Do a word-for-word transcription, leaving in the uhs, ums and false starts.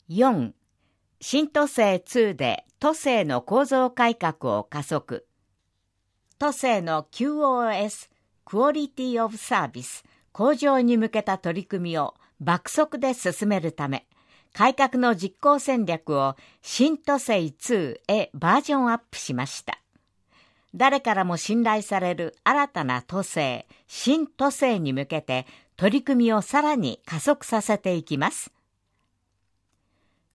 よん. 新都政にで都政の構造改革を加速。都政の キューオーエス クオリティオブサービス向上に向けた取り組みを爆速で進めるため、改革の実行戦略を新都政にへバージョンアップしました。誰からも信頼される新たな都政、新都政に向けて取り組みをさらに加速させていきます。